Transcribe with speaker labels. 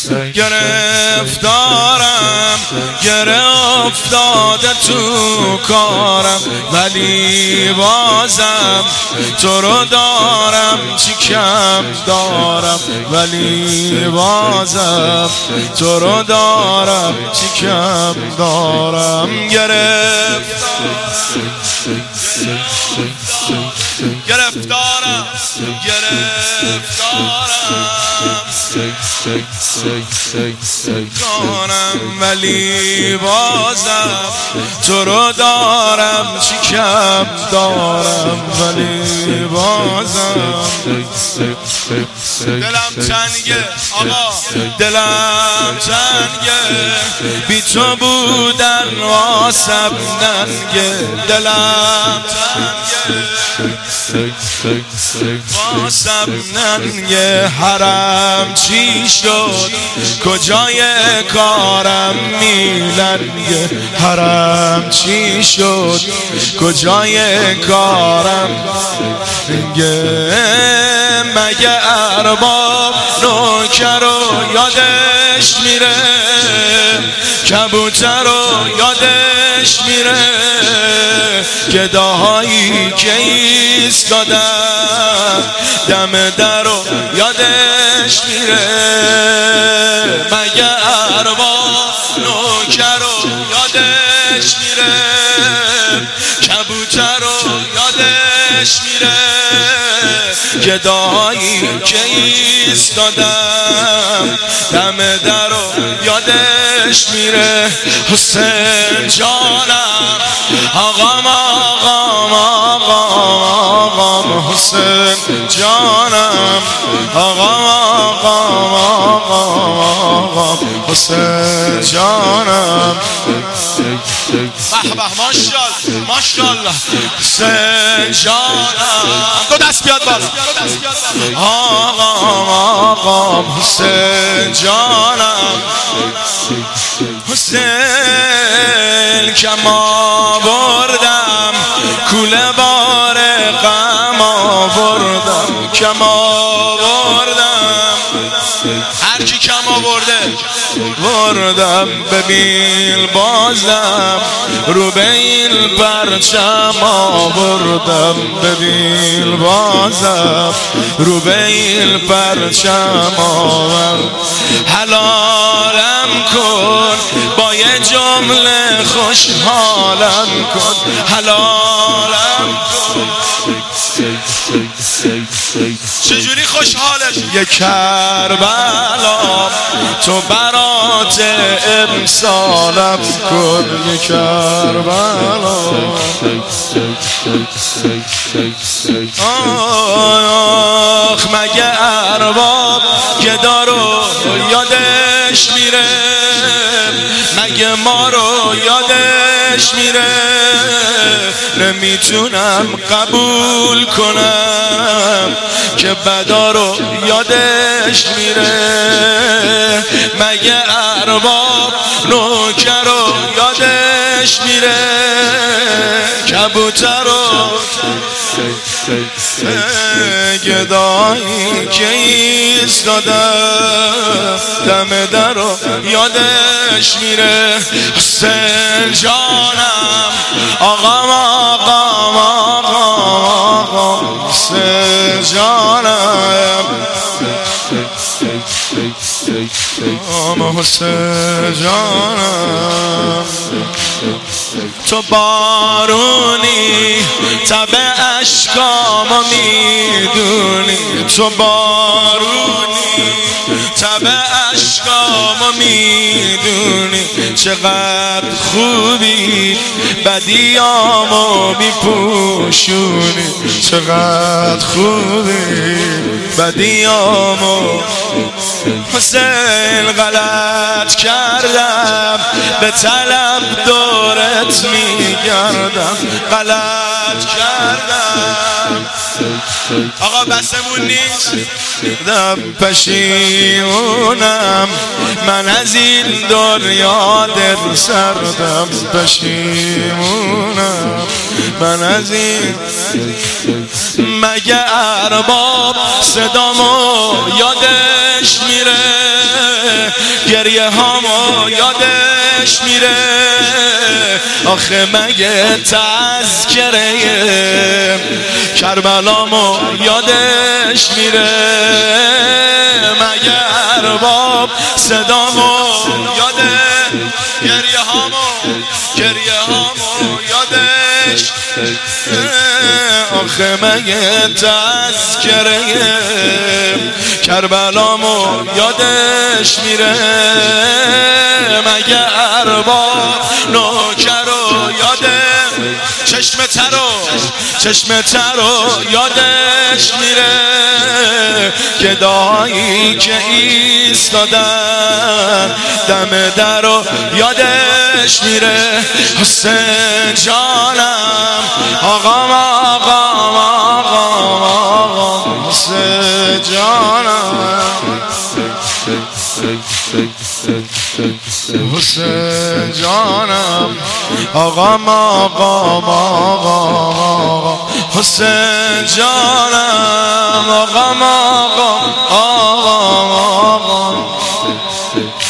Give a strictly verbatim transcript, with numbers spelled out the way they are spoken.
Speaker 1: گرفتارم گره افتاده تو کارم، ولی بازم تو رو دارم، چی کم دارم، ولی بازم تو رو دارم، چی کم دارم. گرفتارم گرفتارم گرفتارم ولی بازم تو رو دارم، چی کم دارم، ولی بازم دلم تنگه آقا، دلم تنگه، بی تو بودن واسم ننگه، دلم تنگه واسم ننگه. حرم چی شد کجای کارم میلنگه، حرم چی شد کجای کارم میلنگه. مگه ارباب نوکر رو یادش میره، کبوتر رو یادش میره، گداهایی که ایستادن دم در رو یادش میره. مگه ارباب نوکر رو یادش میره، کبوتر رو یادش میره، گداهایی که ایستادن دم در رو یادش میره. حسین جانم آقام آقام آقام آقام، حسین جانم آقام آقام آقام آقام، حسین جانم. به به ماشاءالله ماشاءالله. حسین جانم دو دست بیاد بالا. آقام آقام حسین جانم، حسین کم آوردم کوله بار غم آوردم، کم آوردم هر کی کم آورده وردم. ببین بازم رو به این پرچم آوردم، ببین بازم رو به این پرچم آوردم. حلالم کن با یه جمله خوشحالم کن، حلالم کن. چجوری خوشحالش؟ یه کربلا تو برات امسالم کن، یه کربلا. آخ مگه ارباب گدا رو یادش میره، مگه ما رو یادش میره. نمیتونم قبول کنم که بدا رو یادش میره. مگه ارباب نوکر رو یادش میره، کبوتر رو گدایی که ایستاده دم در رو یادش میره. حسین جانم آقام آقام آقام آقام، حسین جانم آقام، حسین جانم. تو بارونی تب اشکامو میدونی، تو بارونی تب اشکامو میدونی، چقدر خوبی بدیامو میپوشونی، چقدر خوبی بدیامو. حسین غلط کردم به طلب دورت میگردم، غلط کردم آقا بسمون نیست. دم پشیمونم من از این دنیا دل سردم، پشیمونم من از این. مگه ارباب صدامو یادش میره، گریه هامو یادش میره آخه مگه تذکره کربلامو یادش میره مگه ارباب صدامو یاده گریه هامو گریه هامو یادش آخه مگه تذکره کربلامو یادش میره مگه ارباب نوکرو یاده چشم ترو چشم ترو یادش میره که دایی که ایستادن دم درو یادش میره حسین جانم آقام آقام آقام آقام حسین جانم حسین جانم آقام آقام آقام حسین جانم آقام آقام آقام